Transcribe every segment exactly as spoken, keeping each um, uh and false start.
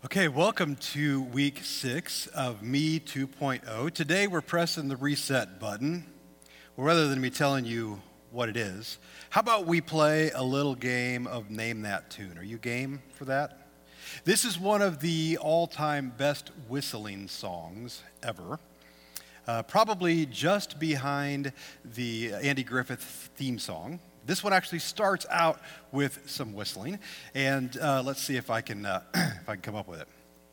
Okay, welcome to week six of Me 2.0. Today we're pressing the reset button. Well, rather than me telling you what it is, how about we play a little game of Name That Tune? Are you game for that? This is one of the all-time best whistling songs ever. Uh, probably just behind the Andy Griffith theme song. This one actually starts out with some whistling, and uh, let's see if I can uh, if I can come up with it.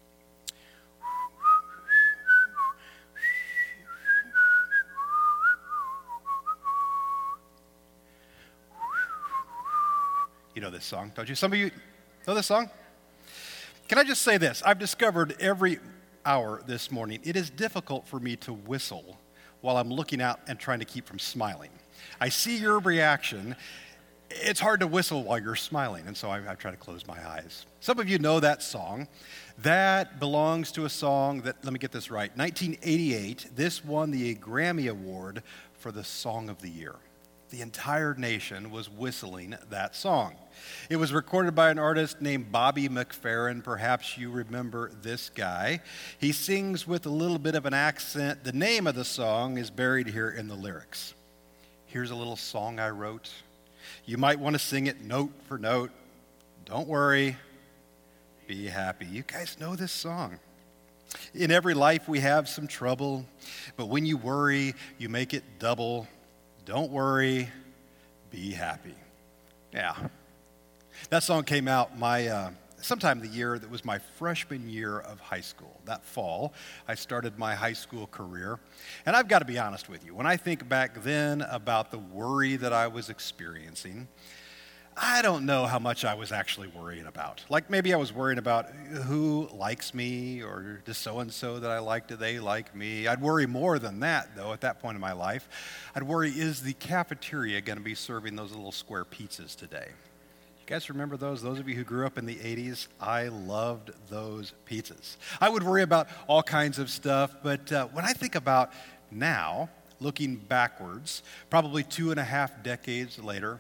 You know this song, don't you? Some of you know this song? Can I just say this? I've discovered every hour this morning, it is difficult for me to whistle while I'm looking out and trying to keep from smiling. I see your reaction. It's hard to whistle while you're smiling, and so I, I try to close my eyes. Some of you know that song. That belongs to a song that, let me get this right, nineteen eighty-eight, this won the Grammy Award for the Song of the Year. The entire nation was whistling that song. It was recorded by an artist named Bobby McFerrin. Perhaps you remember this guy. He sings with a little bit of an accent. The name of the song is buried here in the lyrics. Here's a little song I wrote. You might want to sing it note for note. Don't worry, be happy. You guys know this song. In every life we have some trouble, but when you worry, you make it double. Don't worry, be happy. Yeah. That song came out my uh, sometime the year that was my freshman year of high school. That fall, I started my high school career. And I've got to be honest with you, when I think back then about the worry that I was experiencing, I don't know how much I was actually worrying about. Like maybe I was worrying about who likes me, or does so-and-so that I like, do they like me? I'd worry more than that, though, at that point in my life. I'd worry, is the cafeteria going to be serving those little square pizzas today? You guys remember those? Those of you who grew up in the eighties, I loved those pizzas. I would worry about all kinds of stuff, but uh, when I think about now, looking backwards, probably two and a half decades later,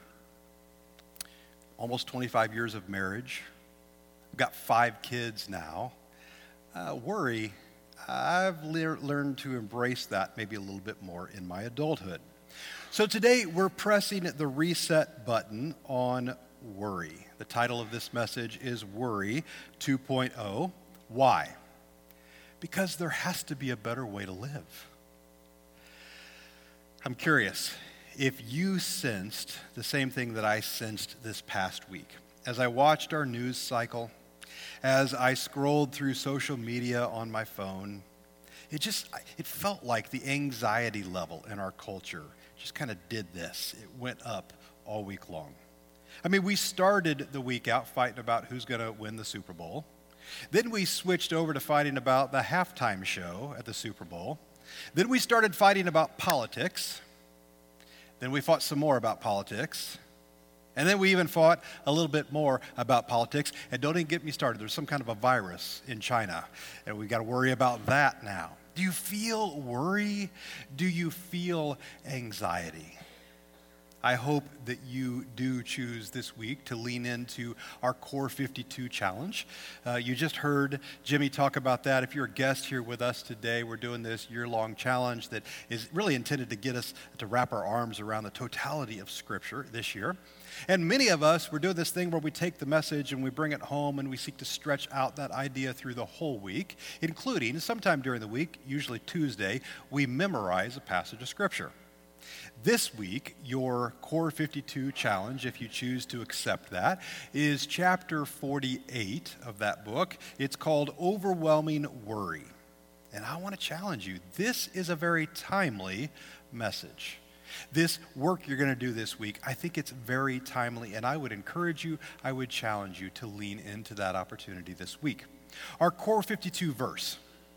almost twenty-five years of marriage, I've got five kids now, uh, worry, I've le- learned to embrace that maybe a little bit more in my adulthood. So today we're pressing the reset button on worry. The title of this message is Worry 2.0. Why? Because there has to be a better way to live. I'm curious if you sensed the same thing that I sensed this past week. As I watched our news cycle, as I scrolled through social media on my phone, it just, it felt like the anxiety level in our culture just kind of did this. It went up all week long. I mean, we started the week out fighting about who's going to win the Super Bowl. Then we switched over to fighting about the halftime show at the Super Bowl. Then we started fighting about politics. Then we fought some more about politics. And then we even fought a little bit more about politics. And don't even get me started. There's some kind of a virus in China, and we got to worry about that now. Do you feel worry? Do you feel anxiety? I hope that you do choose this week to lean into our Core fifty-two challenge. Uh, you just heard Jimmy talk about that. If you're a guest here with us today, we're doing this year-long challenge that is really intended to get us to wrap our arms around the totality of Scripture this year. And many of us, we're doing this thing where we take the message and we bring it home and we seek to stretch out that idea through the whole week, including sometime during the week, usually Tuesday, we memorize a passage of Scripture. This week, your Core fifty-two challenge, if you choose to accept that, is chapter forty-eight of that book. It's called Overwhelming Worry. And I want to challenge you. This is a very timely message. This work you're going to do this week, I think it's very timely, and I would encourage you, I would challenge you to lean into that opportunity this week. Our Core fifty-two verse.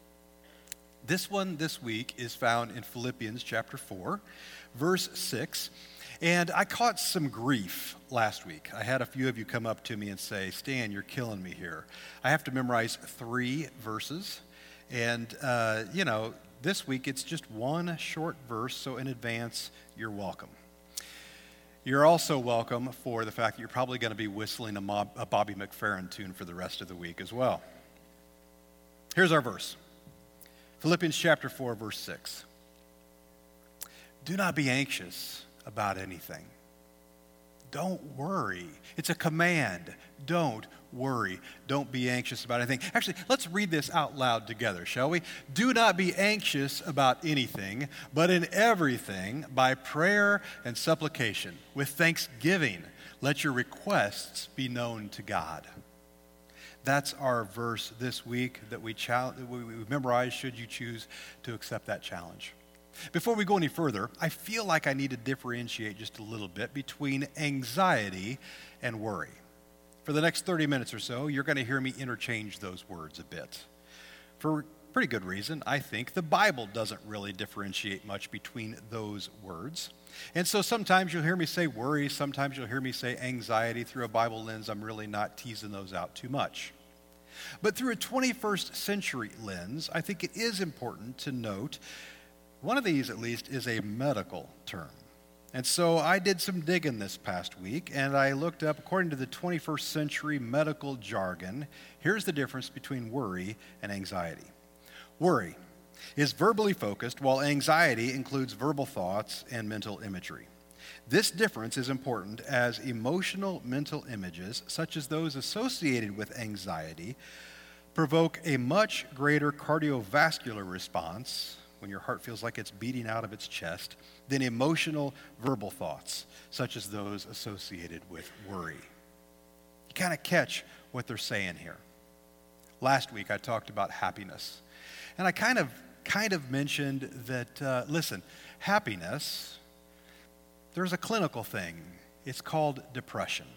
This one this week is found in Philippians chapter four, verse six. And I caught some grief last week. I had a few of you come up to me and say, Stan, you're killing me here. I have to memorize three verses. And, uh, you know, this week it's just one short verse, so in advance, you're welcome. You're also welcome for the fact that you're probably going to be whistling a, Mob, a Bobby McFerrin tune for the rest of the week as well. Here's our verse. Philippians chapter four, verse six. Do not be anxious about anything. Don't worry. It's a command. Don't worry. Don't be anxious about anything. Actually, let's read this out loud together, shall we? Do not be anxious about anything, but in everything, by prayer and supplication, with thanksgiving, let your requests be known to God. That's our verse this week that we, challenge, we memorize should you choose to accept that challenge. Before we go any further, I feel like I need to differentiate just a little bit between anxiety and worry. For the next thirty minutes or so, you're going to hear me interchange those words a bit. For pretty good reason, I think the Bible doesn't really differentiate much between those words. And so sometimes you'll hear me say worry, sometimes you'll hear me say anxiety. Through a Bible lens, I'm really not teasing those out too much. But through a twenty-first century lens, I think it is important to note one of these, at least, is a medical term. And so I did some digging this past week, and I looked up, according to the twenty-first century medical jargon, here's the difference between worry and anxiety. Worry is verbally focused, while anxiety includes verbal thoughts and mental imagery. This difference is important as emotional mental images, such as those associated with anxiety, provoke a much greater cardiovascular response when your heart feels like it's beating out of its chest than emotional verbal thoughts, such as those associated with worry. You kind of catch what they're saying here. Last week I talked about happiness, and I kind of kind of mentioned that, uh, listen, happiness, there's a clinical thing. It's called depression.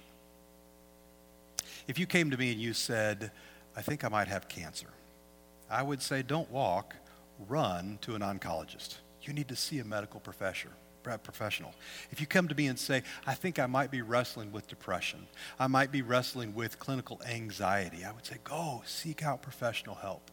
If you came to me and you said, I think I might have cancer, I would say, don't walk, run to an oncologist. You need to see a medical professor, professional. If you come to me and say, I think I might be wrestling with depression, I might be wrestling with clinical anxiety, I would say, go seek out professional help.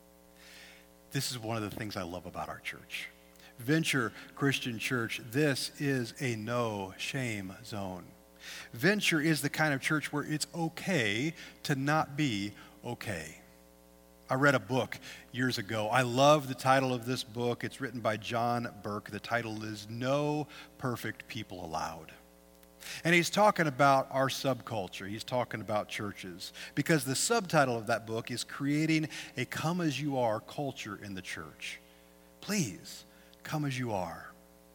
This is one of the things I love about our church. Venture Christian Church, this is a no-shame zone. Venture is the kind of church where it's okay to not be okay. I read a book years ago. I love the title of this book. It's written by John Burke. The title is No Perfect People Allowed. And he's talking about our subculture. He's talking about churches. Because the subtitle of that book is Creating a Come As You Are culture in the church. Please, come as you are.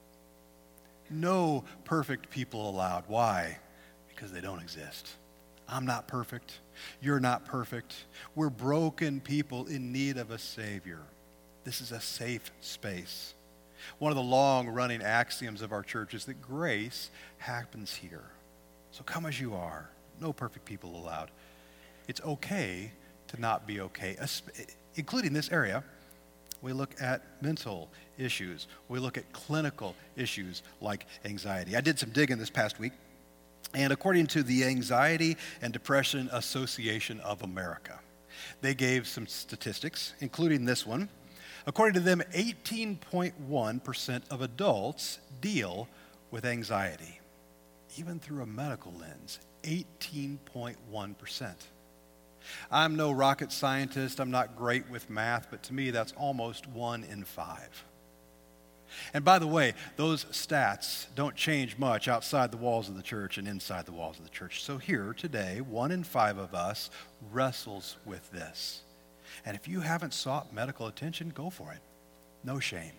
No perfect people allowed. Why? Because they don't exist. I'm not perfect. You're not perfect. We're broken people in need of a Savior. This is a safe space. One of the long-running axioms of our church is that grace happens here. So come as you are. No perfect people allowed. It's okay to not be okay, including this area. We look at mental issues. We look at clinical issues like anxiety. I did some digging this past week, and according to the Anxiety and Depression Association of America, they gave some statistics, including this one. According to them, eighteen point one percent of adults deal with anxiety, even through a medical lens, eighteen point one percent. I'm no rocket scientist, I'm not great with math, but to me that's almost one in five. And by the way, those stats don't change much outside the walls of the church and inside the walls of the church. So here today, one in five of us wrestles with this. And if you haven't sought medical attention, go for it. No shame.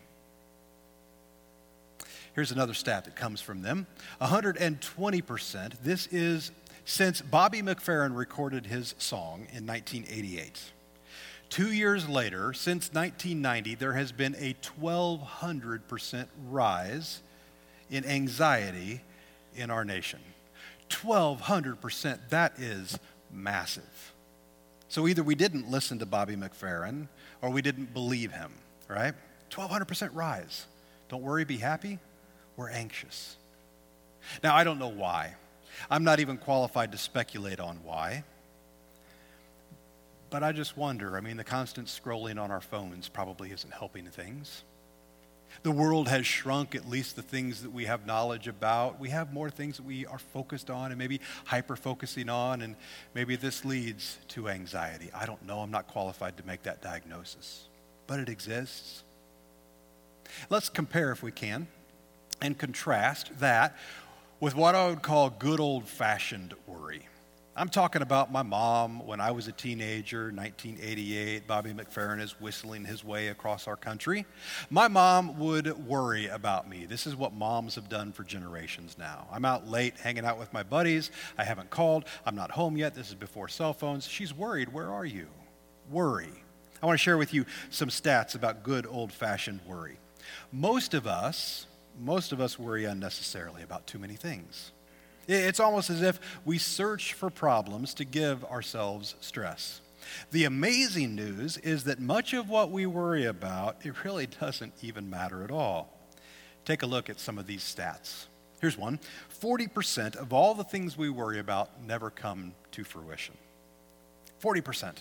Here's another stat that comes from them. one hundred twenty percent. This is since Bobby McFerrin recorded his song in nineteen eighty-eight. Two years later, since nineteen ninety, there has been a twelve hundred percent rise in anxiety in our nation. twelve hundred percent. That is massive. So either we didn't listen to Bobby McFerrin or we didn't believe him, right? twelve hundred percent rise. Don't worry, be happy. We're anxious. Now, I don't know why. I'm not even qualified to speculate on why. But I just wonder, I mean, the constant scrolling on our phones probably isn't helping things. The world has shrunk at least the things that we have knowledge about. We have more things that we are focused on and maybe hyper-focusing on, and maybe this leads to anxiety. I don't know. I'm not qualified to make that diagnosis, but it exists. Let's compare, if we can, and contrast that with what I would call good old-fashioned worry. I'm talking about my mom when I was a teenager, nineteen eighty-eight. Bobby McFerrin is whistling his way across our country. My mom would worry about me. This is what moms have done for generations now. I'm out late hanging out with my buddies. I haven't called. I'm not home yet. This is before cell phones. She's worried. Where are you? Worry. I want to share with you some stats about good old-fashioned worry. Most of us, most of us worry unnecessarily about too many things. It's almost as if we search for problems to give ourselves stress. The amazing news is that much of what we worry about, it really doesn't even matter at all. Take a look at some of these stats. Here's one. forty percent of all the things we worry about never come to fruition. forty percent.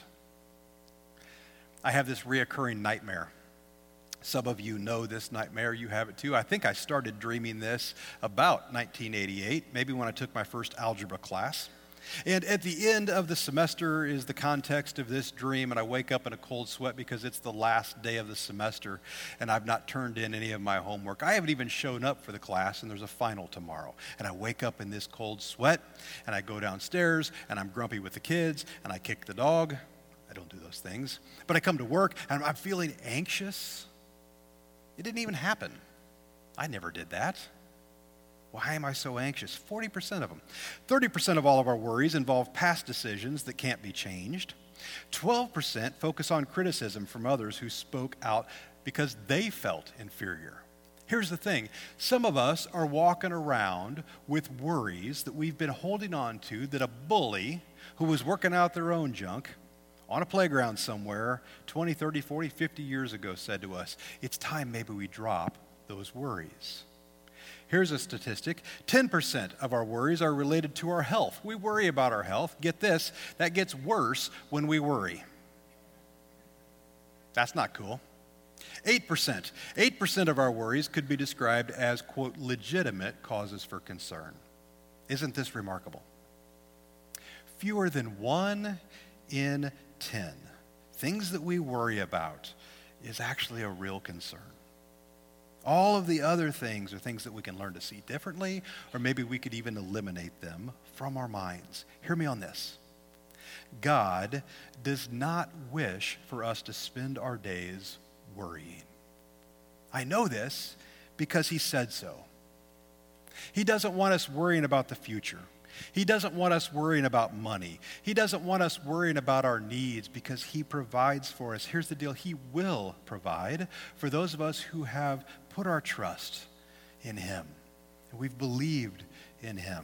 I have this reoccurring nightmare. Some of you know this nightmare. You have it too. I think I started dreaming this about nineteen eighty-eight, maybe when I took my first algebra class. And at the end of the semester is the context of this dream, and I wake up in a cold sweat because it's the last day of the semester, and I've not turned in any of my homework. I haven't even shown up for the class, and there's a final tomorrow. And I wake up in this cold sweat, and I go downstairs, and I'm grumpy with the kids, and I kick the dog. I don't do those things. But I come to work, and I'm feeling anxious. It didn't even happen. I never did that. Why am I so anxious? forty percent of them. thirty percent of all of our worries involve past decisions that can't be changed. twelve percent focus on criticism from others who spoke out because they felt inferior. Here's the thing. Some of us are walking around with worries that we've been holding on to that a bully who was working out their own junk on a playground somewhere twenty, thirty, forty, fifty years ago said to us, it's time maybe we drop those worries. Here's a statistic. ten percent of our worries are related to our health. We worry about our health. Get this, that gets worse when we worry. That's not cool. eight percent. eight percent of our worries could be described as, quote, legitimate causes for concern. Isn't this remarkable? Fewer than one in ten things that we worry about is actually a real concern. All of the other things are things that we can learn to see differently, or maybe we could even eliminate them from our minds. Hear me on this. God does not wish for us to spend our days worrying. I know this because he said so. He doesn't want us worrying about the future. He doesn't want us worrying about money. He doesn't want us worrying about our needs because he provides for us. Here's the deal. He will provide for those of us who have put our trust in him. We've believed in him.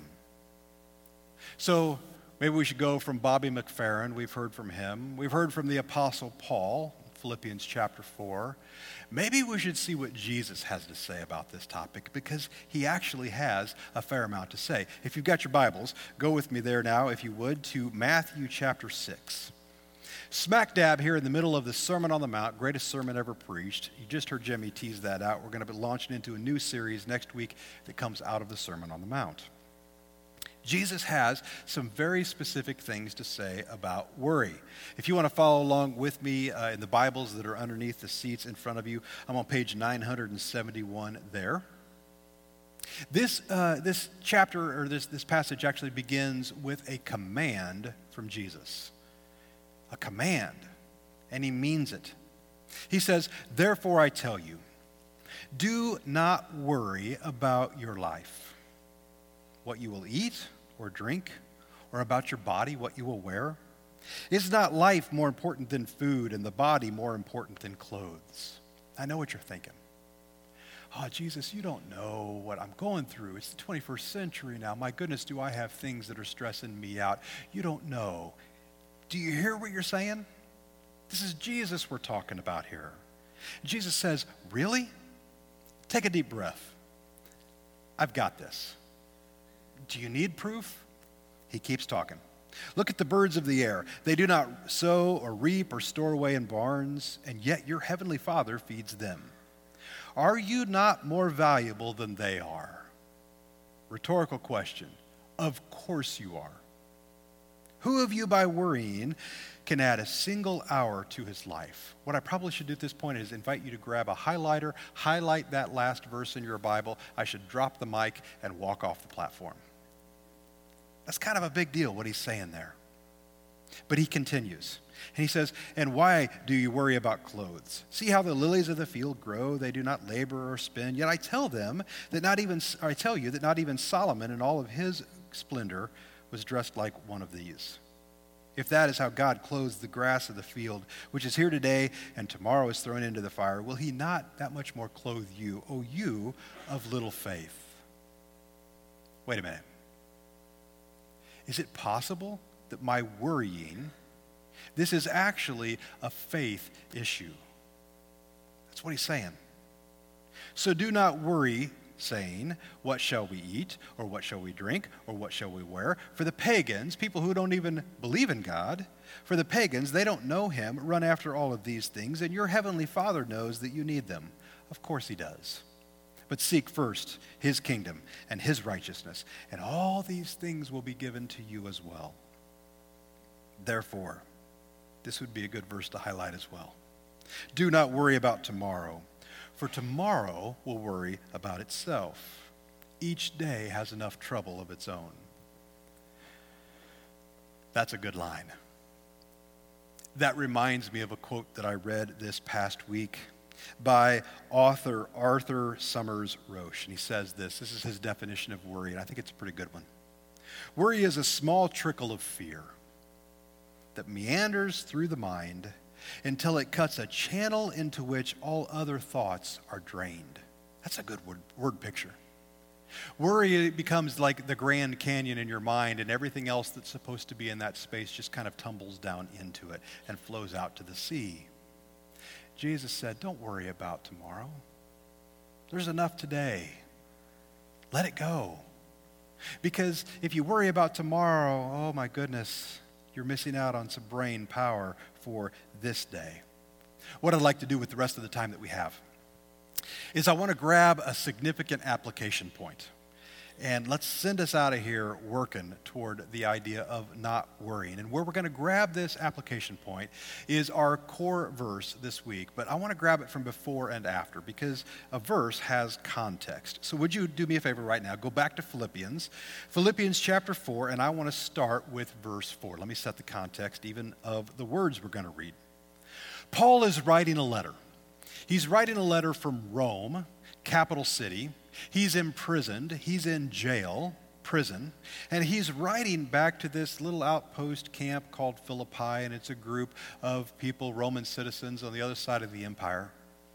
So maybe we should go from Bobby McFerrin. We've heard from him. We've heard from the Apostle Paul, Philippians chapter four. Maybe we should see what Jesus has to say about this topic because he actually has a fair amount to say. If you've got your Bibles, go with me there now, if you would, to Matthew chapter six. Smack dab here in the middle of the Sermon on the Mount, greatest sermon ever preached. You just heard Jimmy tease that out. We're going to be launching into a new series next week that comes out of the Sermon on the Mount. Jesus has some very specific things to say about worry. If you want to follow along with me uh, in the Bibles that are underneath the seats in front of you, I'm on page nine hundred seventy-one there. This uh, this chapter, or this, this passage actually begins with a command from Jesus. A command, and he means it. He says, therefore I tell you, do not worry about your life, what you will eat or drink, or about your body, what you will wear. Is not life more important than food, and the body more important than clothes? I know what you're thinking. Oh, Jesus, you don't know what I'm going through. It's the twenty-first century now. My goodness, do I have things that are stressing me out? You don't know. Do you hear what you're saying? This is Jesus we're talking about here. Jesus says, really? Take a deep breath. I've got this. Do you need proof? He keeps talking. Look at the birds of the air. They do not sow or reap or store away in barns, and yet your heavenly Father feeds them. Are you not more valuable than they are? Rhetorical question. Of course you are. Who of you by worrying can add a single hour to his life? What I probably should do at this point is invite you to grab a highlighter, highlight that last verse in your Bible. I should drop the mic and walk off the platform. That's kind of a big deal, what he's saying there. But he continues. And he says, and why do you worry about clothes? See how the lilies of the field grow? They do not labor or spin. Yet I tell them that not even, or I tell you that not even Solomon in all of his splendor was dressed like one of these. If that is how God clothes the grass of the field, which is here today and tomorrow is thrown into the fire, will he not that much more clothe you, O you of little faith? Wait a minute. Is it possible that my worrying, this is actually a faith issue? That's what he's saying. So do not worry, saying, what shall we eat, or what shall we drink, or what shall we wear? For the pagans, people who don't even believe in God, for the pagans, they don't know him, run after all of these things, and your heavenly Father knows that you need them. Of course he does. But seek first his kingdom and his righteousness, and all these things will be given to you as well. Therefore, this would be a good verse to highlight as well. Do not worry about tomorrow, for tomorrow will worry about itself. Each day has enough trouble of its own. That's a good line. That reminds me of a quote that I read this past week by author Arthur Summers Roche. And he says this. This is his definition of worry, and I think it's a pretty good one. Worry is a small trickle of fear that meanders through the mind until it cuts a channel into which all other thoughts are drained. That's a good word, word picture. Worry becomes like the Grand Canyon in your mind, and everything else that's supposed to be in that space just kind of tumbles down into it and flows out to the sea. Jesus said, don't worry about tomorrow. There's enough today. Let it go. Because if you worry about tomorrow, oh my goodness, you're missing out on some brain power for this day. What I'd like to do with the rest of the time that we have is I want to grab a significant application point. And let's send us out of here working toward the idea of not worrying. And where we're going to grab this application point is our core verse this week. But I want to grab it from before and after because a verse has context. So would you do me a favor right now? Go back to Philippians. Philippians chapter four, and I want to start with verse four. Let me set the context even of the words we're going to read. Paul is writing a letter. He's writing a letter from Rome, capital city. He's imprisoned. He's in jail, prison. And he's writing back to this little outpost camp called Philippi, and it's a group of people, Roman citizens on the other side of the empire.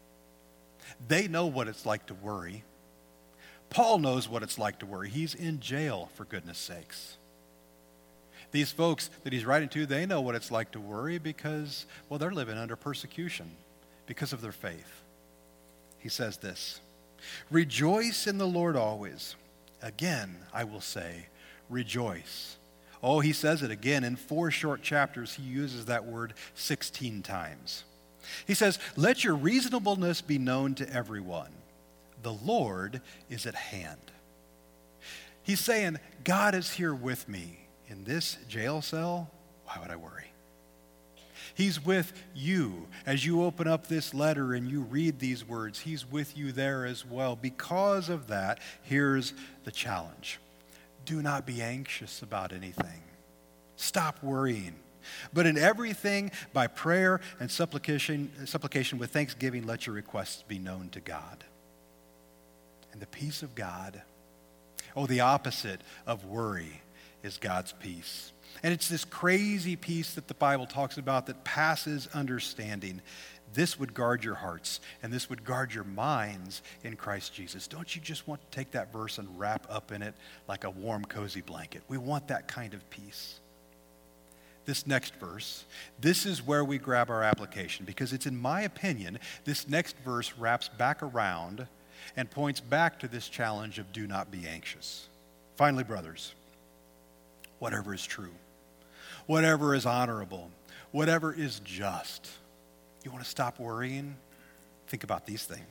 They know what it's like to worry. Paul knows what it's like to worry. He's in jail, for goodness sakes. These folks that he's writing to, they know what it's like to worry because, well, they're living under persecution because of their faith. He says this, rejoice in the Lord always. Again, I will say, rejoice. Oh, he says it again. In four short chapters, he uses that word sixteen times. He says, let your reasonableness be known to everyone. The Lord is at hand. He's saying, God is here with me in this jail cell. Why would I worry? He's with you as you open up this letter and you read these words. He's with you there as well. Because of that, here's the challenge. Do not be anxious about anything. Stop worrying. But in everything, by prayer and supplication, supplication with thanksgiving, let your requests be known to God. And the peace of God, oh, the opposite of worry is God's peace. And it's this crazy peace that the Bible talks about that passes understanding. This would guard your hearts, and this would guard your minds in Christ Jesus. Don't you just want to take that verse and wrap up in it like a warm, cozy blanket? We want that kind of peace. This next verse, this is where we grab our application, because it's, in my opinion, this next verse wraps back around and points back to this challenge of do not be anxious. Finally, brothers, whatever is true, whatever is honorable, whatever is just. You want to stop worrying? Think about these things.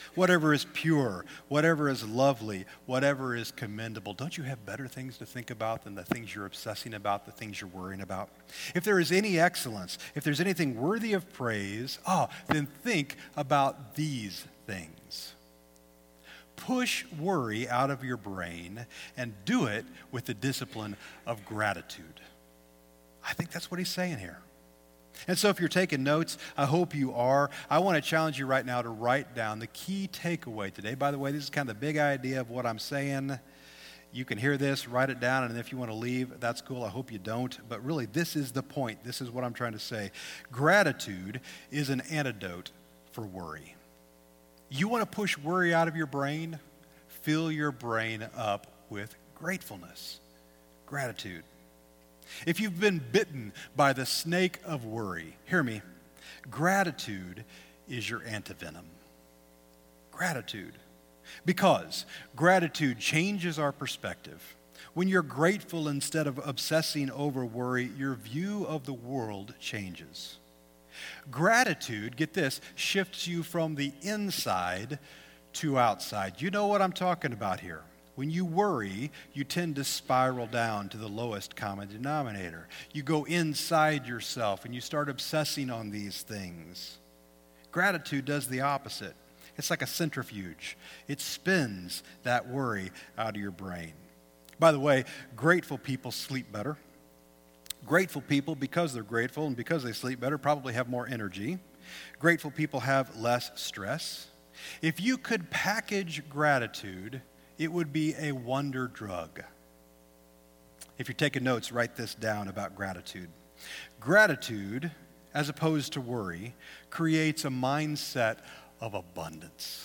Whatever is pure, whatever is lovely, whatever is commendable. Don't you have better things to think about than the things you're obsessing about, the things you're worrying about? If there is any excellence, if there's anything worthy of praise, oh, then think about these things. Push worry out of your brain and do it with the discipline of gratitude. I think that's what he's saying here. And so if you're taking notes, I hope you are. I want to challenge you right now to write down the key takeaway today. By the way, this is kind of the big idea of what I'm saying. You can hear this, write it down, and if you want to leave, that's cool. I hope you don't. But really, this is the point. This is what I'm trying to say. Gratitude is an antidote for worry. You want to push worry out of your brain? Fill your brain up with gratefulness, gratitude. If you've been bitten by the snake of worry, hear me, gratitude is your antivenom. Gratitude. Because gratitude changes our perspective. When you're grateful instead of obsessing over worry, your view of the world changes. Gratitude, get this, shifts you from the inside to outside. You know what I'm talking about here. When you worry, you tend to spiral down to the lowest common denominator. You go inside yourself and you start obsessing on these things. Gratitude does the opposite. It's like a centrifuge. It spins that worry out of your brain. By the way, grateful people sleep better. Grateful people, because they're grateful and because they sleep better, probably have more energy. Grateful people have less stress. If you could package gratitude, it would be a wonder drug. If you're taking notes, write this down about gratitude. Gratitude, as opposed to worry, creates a mindset of abundance.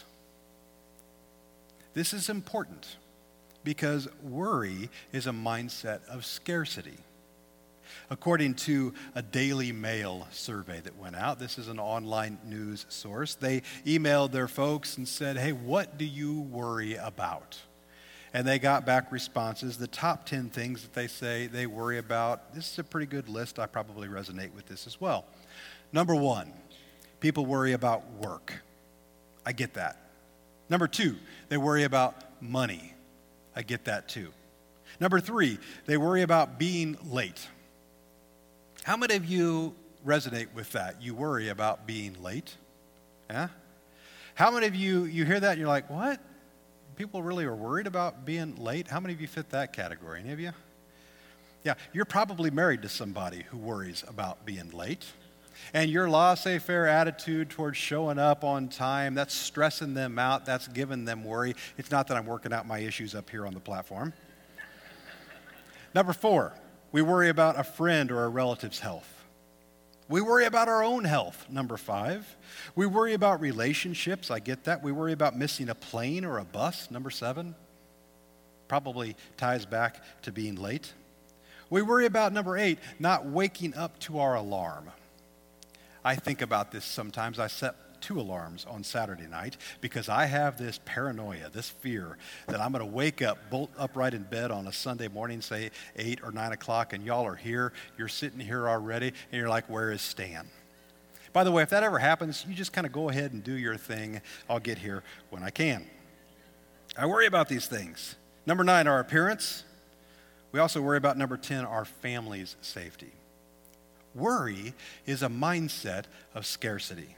This is important because worry is a mindset of scarcity. According to a Daily Mail survey that went out, this is an online news source, they emailed their folks and said, hey, what do you worry about? And they got back responses. The top ten things that they say they worry about, this is a pretty good list. I probably resonate with this as well. Number one, people worry about work. I get that. Number two, they worry about money. I get that too. Number three, they worry about being late. How many of you resonate with that? You worry about being late? Yeah? How many of you, you hear that and you're like, what? People really are worried about being late? How many of you fit that category? Any of you? Yeah, you're probably married to somebody who worries about being late. And your laissez-faire attitude towards showing up on time, that's stressing them out. That's giving them worry. It's not that I'm working out my issues up here on the platform. Number four, we worry about a friend or a relative's health. We worry about our own health, number five. We worry about relationships, I get that. We worry about missing a plane or a bus, number seven. Probably ties back to being late. We worry about, number eight, not waking up to our alarm. I think about this sometimes. I set two alarms on Saturday night because I have this paranoia, this fear that I'm going to wake up, bolt upright in bed on a Sunday morning, say eight or nine o'clock, and y'all are here. You're sitting here already, and you're like, where is Stan? By the way, if that ever happens, you just kind of go ahead and do your thing. I'll get here when I can. I worry about these things. Number nine, our appearance. We also worry about, number ten, our family's safety. Worry is a mindset of scarcity.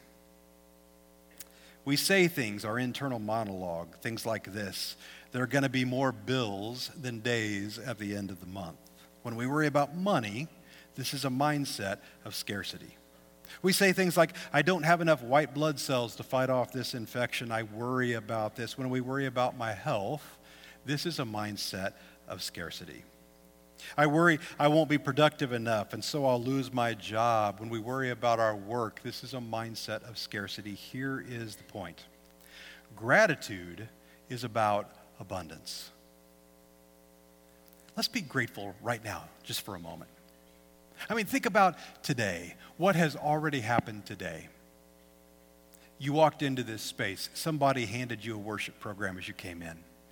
We say things, our internal monologue, things like this: there are going to be more bills than days at the end of the month. When we worry about money, this is a mindset of scarcity. We say things like, I don't have enough white blood cells to fight off this infection. I worry about this. When we worry about my health, this is a mindset of scarcity. I worry I won't be productive enough, and so I'll lose my job. When we worry about our work, this is a mindset of scarcity. Here is the point. Gratitude is about abundance. Let's be grateful right now, just for a moment. I mean, think about today. What has already happened today? You walked into this space. Somebody handed you a worship program as you came in.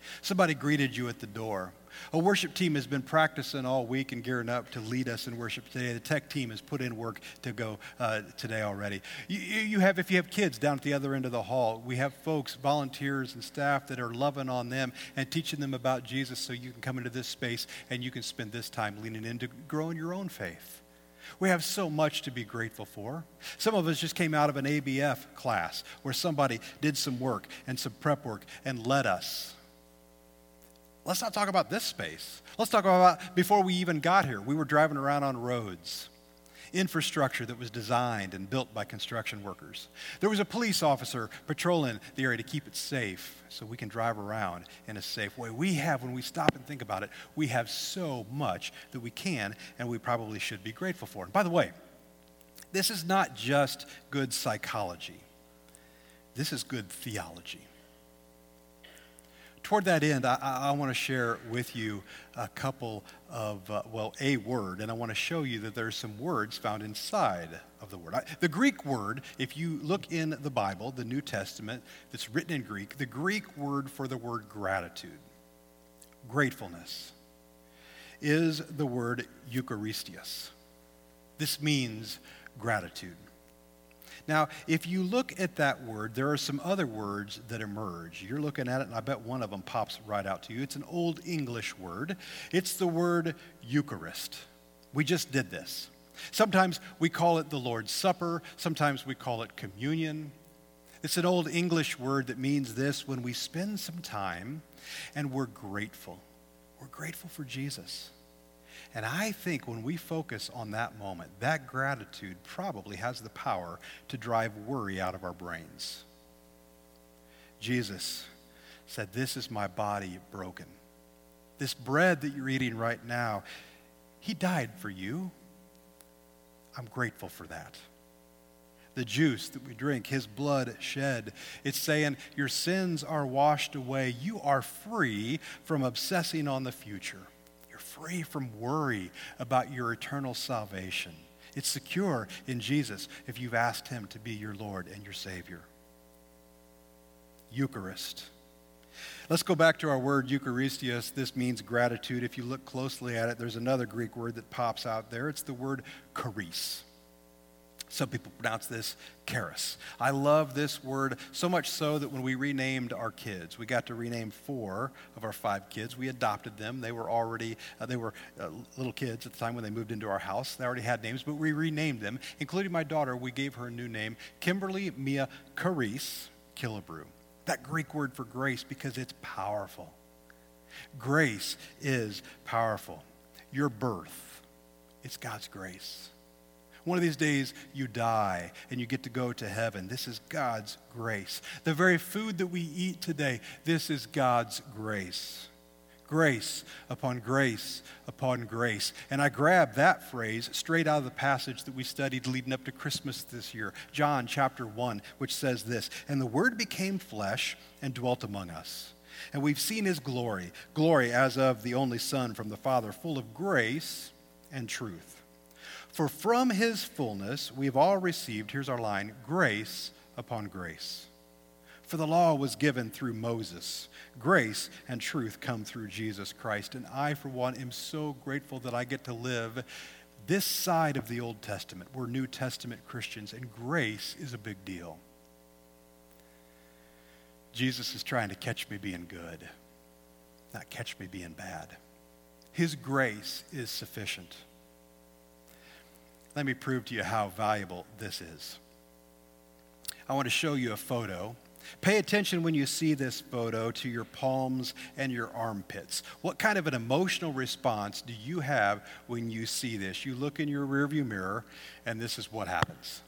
Somebody greeted you at the door. A worship team has been practicing all week and gearing up to lead us in worship today. The tech team has put in work to go uh, today already. You, you have, if you have kids down at the other end of the hall, we have folks, volunteers and staff that are loving on them and teaching them about Jesus so you can come into this space and you can spend this time leaning into growing your own faith. We have so much to be grateful for. Some of us just came out of an A B F class where somebody did some work and some prep work and led us. Let's not talk about this space. Let's talk about before we even got here. We were driving around on roads, infrastructure that was designed and built by construction workers. There was a police officer patrolling the area to keep it safe so we can drive around in a safe way. We have, when we stop and think about it, we have so much that we can and we probably should be grateful for. And by the way, this is not just good psychology. This is good theology. Toward that end, I, I want to share with you a couple of, uh, well, a word, and I want to show you that there's some words found inside of the word. I, the Greek word, if you look in the Bible, the New Testament, that's written in Greek, the Greek word for the word gratitude, gratefulness, is the word Eucharistios. This means gratitude. Now, if you look at that word, there are some other words that emerge. You're looking at it, and I bet one of them pops right out to you. It's an Old English word. It's the word Eucharist. We just did this. Sometimes we call it the Lord's Supper. Sometimes we call it communion. It's an Old English word that means this: when we spend some time and we're grateful. We're grateful for Jesus. And I think when we focus on that moment, that gratitude probably has the power to drive worry out of our brains. Jesus said, "This is my body broken." This bread that you're eating right now, he died for you. I'm grateful for that. The juice that we drink, his blood shed, it's saying your sins are washed away. You are free from obsessing on the future. Free from worry about your eternal salvation. It's secure in Jesus if you've asked him to be your Lord and your Savior. Eucharist. Let's go back to our word Eucharistios. This means gratitude. If you look closely at it, there's another Greek word that pops out there. It's the word charis. Some people pronounce this charis. I love this word so much so that when we renamed our kids, we got to rename four of our five kids. We adopted them. They were already, uh, they were uh, little kids at the time when they moved into our house. They already had names, but we renamed them, including my daughter. We gave her a new name, Kimberly Mia Charis Killebrew. That Greek word for grace, because it's powerful. Grace is powerful. Your birth, it's God's grace. One of these days you die and you get to go to heaven. This is God's grace. The very food that we eat today, this is God's grace. Grace upon grace upon grace. And I grabbed that phrase straight out of the passage that we studied leading up to Christmas this year, John chapter one, which says this: "And the Word became flesh and dwelt among us. And we've seen his glory, glory as of the only Son from the Father, full of grace and truth. For from his fullness we've all received," here's our line, "grace upon grace. For the law was given through Moses. Grace and truth come through Jesus Christ." And I, for one, am so grateful that I get to live this side of the Old Testament. We're New Testament Christians, and grace is a big deal. Jesus is trying to catch me being good, not catch me being bad. His grace is sufficient. Let me prove to you how valuable this is. I want to show you a photo. Pay attention when you see this photo to your palms and your armpits. What kind of an emotional response do you have when you see this? You look in your rearview mirror, and this is what happens.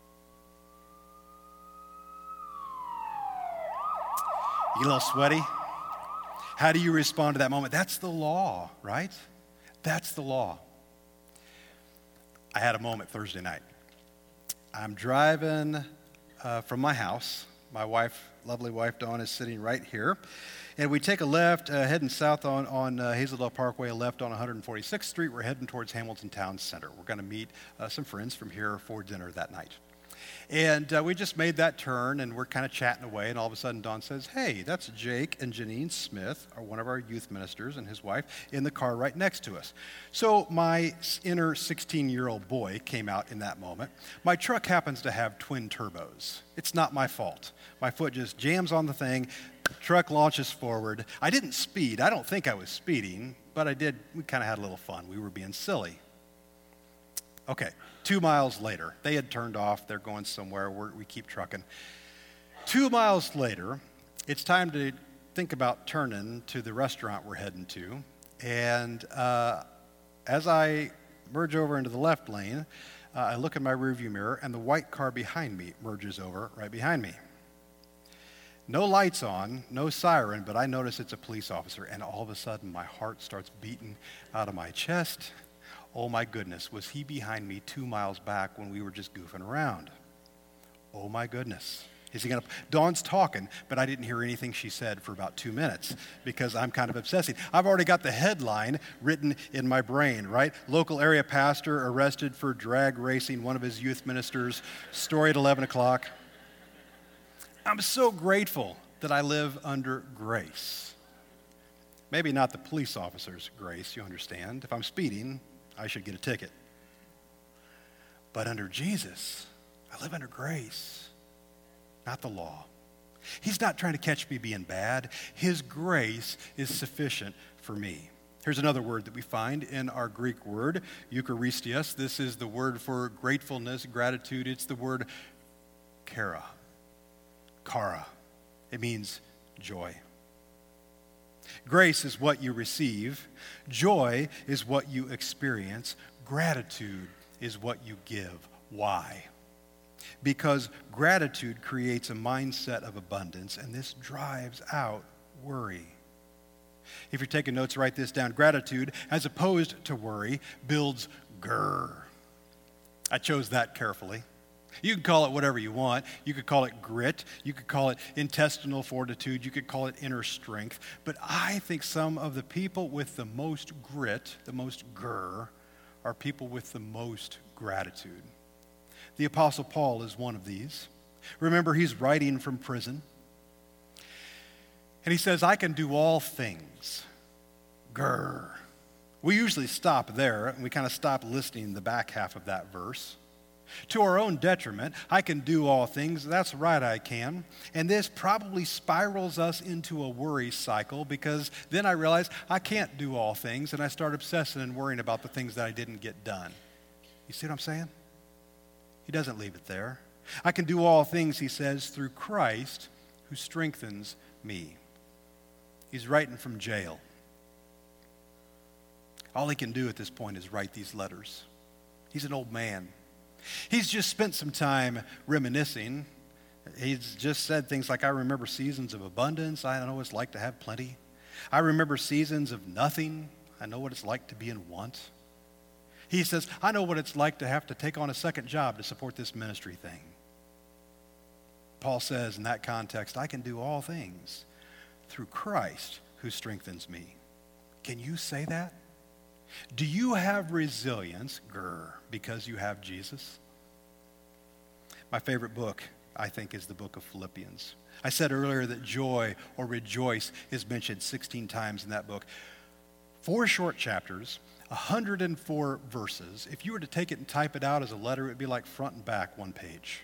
You get a little sweaty? How do you respond to that moment? That's the law, right? That's the law. I had a moment Thursday night. I'm driving uh, from my house. My wife, lovely wife Dawn, is sitting right here. And we take a left, uh, heading south on, on uh, Hazeldale Parkway, a left on one forty-sixth Street. We're heading towards Hamilton Town Center. We're going to meet uh, some friends from here for dinner that night. And uh, we just made that turn, and we're kind of chatting away, and all of a sudden Don says, hey, that's Jake and Janine Smith, are one of our youth ministers, and his wife, in the car right next to us. So my inner sixteen-year-old boy came out in that moment. My truck happens to have twin turbos. It's not my fault. My foot just jams on the thing, the truck launches forward. I didn't speed. I don't think I was speeding, but I did. We kind of had a little fun. We were being silly. Okay, two miles later, they had turned off. They're going somewhere. We're, we keep trucking. Two miles later, it's time to think about turning to the restaurant we're heading to. And uh, as I merge over into the left lane, uh, I look in my rearview mirror, and the white car behind me merges over right behind me. No lights on, no siren, but I notice it's a police officer, and all of a sudden my heart starts beating out of my chest. Oh my goodness, was he behind me two miles back when we were just goofing around? Oh my goodness. Is he gonna, Dawn's talking, but I didn't hear anything she said for about two minutes because I'm kind of obsessing. I've already got the headline written in my brain, right? Local area pastor arrested for drag racing one of his youth ministers, story at eleven o'clock. I'm so grateful that I live under grace. Maybe not the police officer's grace, you understand. If I'm speeding, I should get a ticket. But under Jesus, I live under grace, not the law. He's not trying to catch me being bad. His grace is sufficient for me. Here's another word that we find in our Greek word, Eucharistios. This is the word for gratefulness, gratitude. It's the word kara. Kara. It means joy. Grace is what you receive. Joy is what you experience. Gratitude is what you give. Why? Because gratitude creates a mindset of abundance, and this drives out worry. If you're taking notes, write this down. Gratitude, as opposed to worry, builds grr. I chose that carefully. You can call it whatever you want. You could call it grit. You could call it intestinal fortitude. You could call it inner strength. But I think some of the people with the most grit, the most grr, are people with the most gratitude. The Apostle Paul is one of these. Remember, he's writing from prison. And he says, I can do all things. Grr. We usually stop there, and we kind of stop listening to the back half of that verse. To our own detriment, I can do all things. That's right, I can. And this probably spirals us into a worry cycle because then I realize I can't do all things, and I start obsessing and worrying about the things that I didn't get done. You see what I'm saying? He doesn't leave it there. I can do all things, he says, through Christ who strengthens me. He's writing from jail. All he can do at this point is write these letters. He's an old man. He's just spent some time reminiscing. He's just said things like, I remember seasons of abundance. I know what it's like to have plenty. I remember seasons of nothing. I know what it's like to be in want. He says, I know what it's like to have to take on a second job to support this ministry thing. Paul says in that context, I can do all things through Christ who strengthens me. Can you say that? Do you have resilience, grr, because you have Jesus? My favorite book, I think, is the book of Philippians. I said earlier that joy or rejoice is mentioned sixteen times in that book. Four short chapters, one hundred four verses. If you were to take it and type it out as a letter, it would be like front and back one page.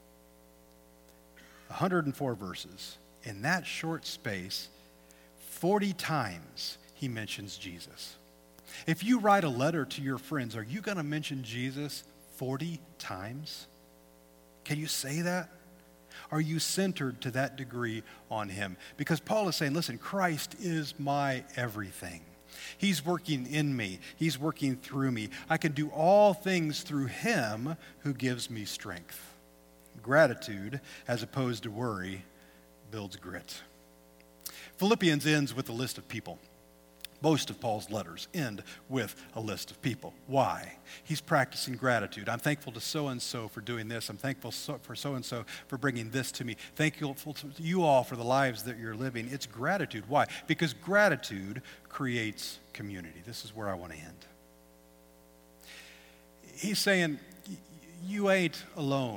one hundred four verses. In that short space, forty times he mentions Jesus. If you write a letter to your friends, are you going to mention Jesus forty times? Can you say that? Are you centered to that degree on him? Because Paul is saying, listen, Christ is my everything. He's working in me. He's working through me. I can do all things through him who gives me strength. Gratitude, as opposed to worry, builds grit. Philippians ends with a list of people. Most of Paul's letters end with a list of people. Why? He's practicing gratitude. I'm thankful to so-and-so for doing this. I'm thankful so, for so-and-so for bringing this to me. Thankful to you all for the lives that you're living. It's gratitude. Why? Because gratitude creates community. This is where I want to end. He's saying, you ain't alone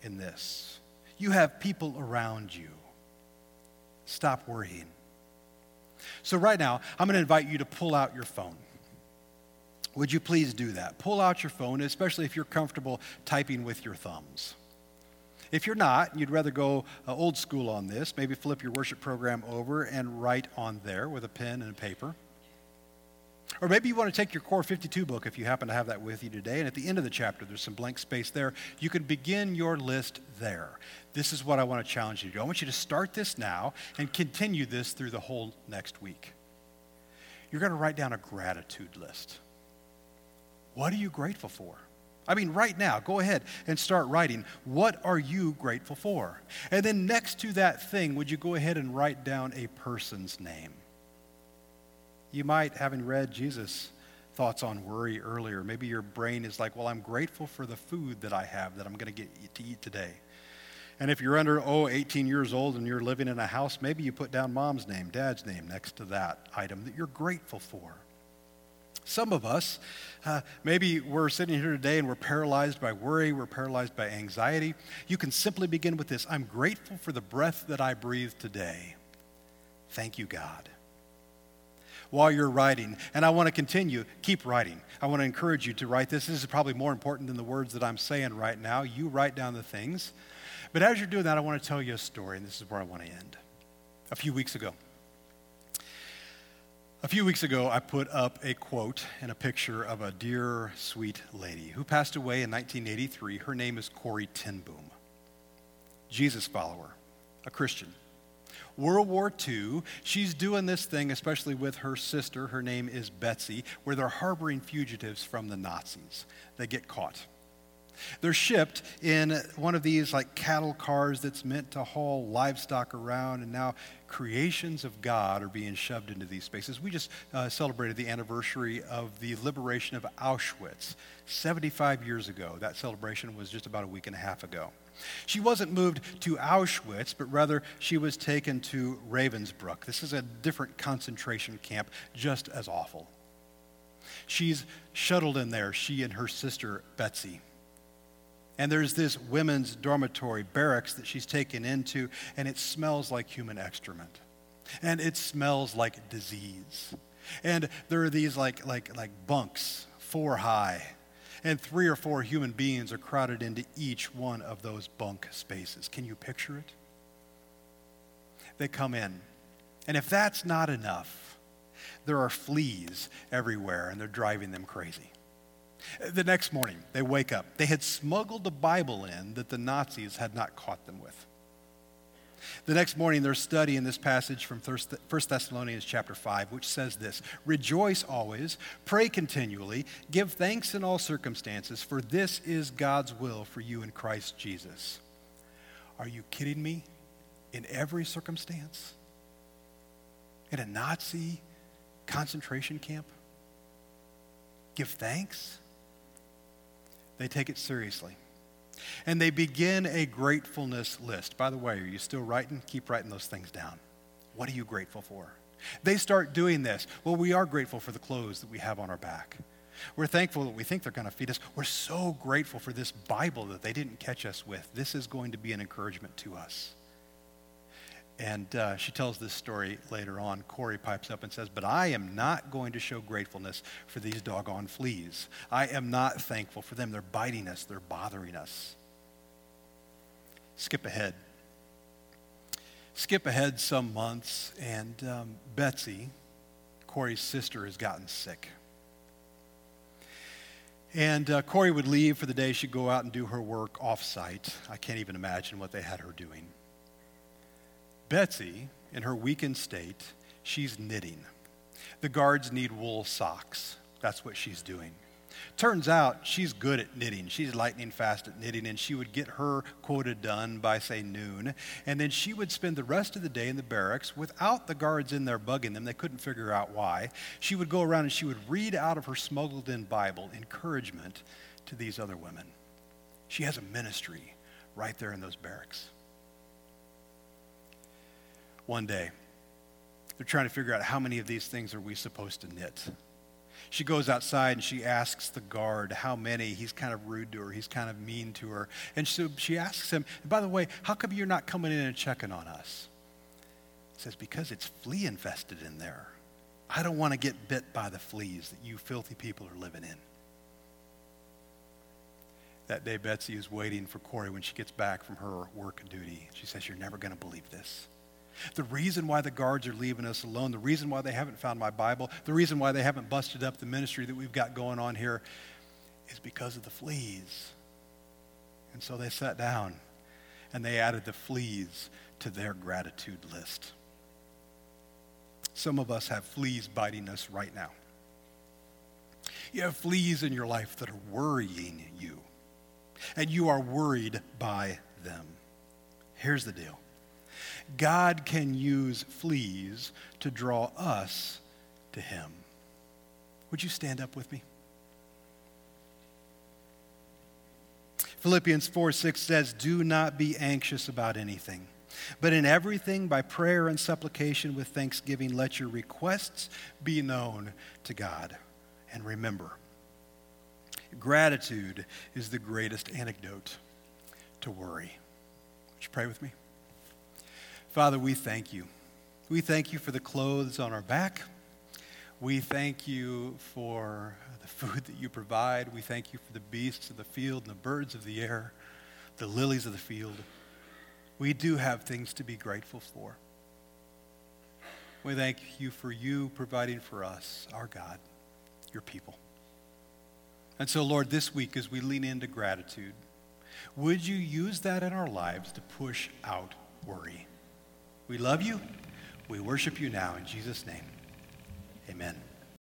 in this. You have people around you. Stop worrying. So right now, I'm going to invite you to pull out your phone. Would you please do that? Pull out your phone, especially if you're comfortable typing with your thumbs. If you're not, you'd rather go uh, old school on this, maybe flip your worship program over and write on there with a pen and a paper. Or maybe you want to take your Core fifty-two book if you happen to have that with you today, and at the end of the chapter, there's some blank space there. You can begin your list there. This is what I want to challenge you to do. I want you to start this now and continue this through the whole next week. You're going to write down a gratitude list. What are you grateful for? I mean, right now, go ahead and start writing. What are you grateful for? And then next to that thing, would you go ahead and write down a person's name? You might, having read Jesus' thoughts on worry earlier, maybe your brain is like, well, I'm grateful for the food that I have that I'm going to get to eat today. And if you're under, oh, eighteen years old and you're living in a house, maybe you put down mom's name, dad's name next to that item that you're grateful for. Some of us, uh, maybe we're sitting here today and we're paralyzed by worry, we're paralyzed by anxiety. You can simply begin with this: I'm grateful for the breath that I breathe today. Thank you, God. While you're writing, and I want to continue, keep writing. I want to encourage you to write this. This is probably more important than the words that I'm saying right now. You write down the things. But as you're doing that, I want to tell you a story, and this is where I want to end. A few weeks ago, A few weeks ago, I put up a quote and a picture of a dear, sweet lady who passed away in nineteen eighty-three. Her name is Corrie ten Boom. Jesus follower, a Christian. World War Two, she's doing this thing, especially with her sister. Her name is Betsy, where they're harboring fugitives from the Nazis. They get caught. They're shipped in one of these like cattle cars that's meant to haul livestock around, and now creations of God are being shoved into these spaces. We just uh, celebrated the anniversary of the liberation of Auschwitz seventy-five years ago. That celebration was just about a week and a half ago. She wasn't moved to Auschwitz, but rather she was taken to Ravensbrück. This is a different concentration camp, just as awful. She's shuttled in there, she and her sister Betsy. And there's this women's dormitory barracks that she's taken into, and it smells like human excrement. And it smells like disease. And there are these like like like bunks, four high, and three or four human beings are crowded into each one of those bunk spaces. Can you picture it? They come in, and if that's not enough, there are fleas everywhere, and they're driving them crazy. The next morning, they wake up. They had smuggled a Bible in that the Nazis had not caught them with. The next morning, they're studying this passage from First Thessalonians chapter five, which says this: Rejoice always, pray continually, give thanks in all circumstances, for this is God's will for you in Christ Jesus. Are you kidding me? In every circumstance? In a Nazi concentration camp? Give thanks? They take it seriously. And they begin a gratefulness list. By the way, are you still writing? Keep writing those things down. What are you grateful for? They start doing this. Well, we are grateful for the clothes that we have on our back. We're thankful that we think they're going to feed us. We're so grateful for this Bible that they didn't catch us with. This is going to be an encouragement to us. And uh, she tells this story later on. Corrie pipes up and says, but I am not going to show gratefulness for these doggone fleas. I am not thankful for them. They're biting us. They're bothering us. Skip ahead. Skip ahead some months, and um, Betsy, Corrie's sister, has gotten sick. And uh, Corrie would leave for the day. She'd go out and do her work off-site. I can't even imagine what they had her doing. Betsy, in her weakened state, she's knitting. The guards need wool socks. That's what she's doing. Turns out she's good at knitting. She's lightning fast at knitting, and she would get her quota done by, say, noon. And then she would spend the rest of the day in the barracks without the guards in there bugging them. They couldn't figure out why. She would go around and she would read out of her smuggled-in Bible encouragement to these other women. She has a ministry right there in those barracks. One day, they're trying to figure out how many of these things are we supposed to knit. She goes outside and she asks the guard how many. He's kind of rude to her. He's kind of mean to her. And so she asks him, by the way, how come you're not coming in and checking on us? He says, because it's flea infested in there. I don't want to get bit by the fleas that you filthy people are living in. That day, Betsy is waiting for Corey when she gets back from her work duty. She says, you're never going to believe this. The reason why the guards are leaving us alone, the reason why they haven't found my Bible, the reason why they haven't busted up the ministry that we've got going on here is because of the fleas. And so they sat down and they added the fleas to their gratitude list. Some of us have fleas biting us right now. You have fleas in your life that are worrying you, and you are worried by them. Here's the deal. God can use fleas to draw us to him. Would you stand up with me? Philippians four six says, do not be anxious about anything, but in everything by prayer and supplication with thanksgiving, let your requests be known to God. And remember, gratitude is the greatest antidote to worry. Would you pray with me? Father, we thank you. We thank you for the clothes on our back. We thank you for the food that you provide. We thank you for the beasts of the field and the birds of the air, the lilies of the field. We do have things to be grateful for. We thank you for you providing for us, our God, your people. And so, Lord, this week as we lean into gratitude, would you use that in our lives to push out worry? We love you. We worship you now in Jesus' name. Amen.